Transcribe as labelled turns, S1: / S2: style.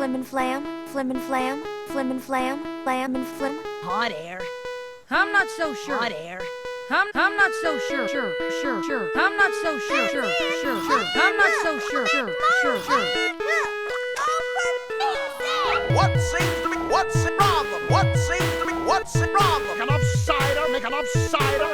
S1: flim and flam, flim and flam, flim and flam, flam and flim.
S2: Hot air.
S3: I'm not so sure.
S2: Hot air.
S3: I'm not so sure. I'm not so sure. I'm not so sure.
S4: What's the problem? Make enough cider.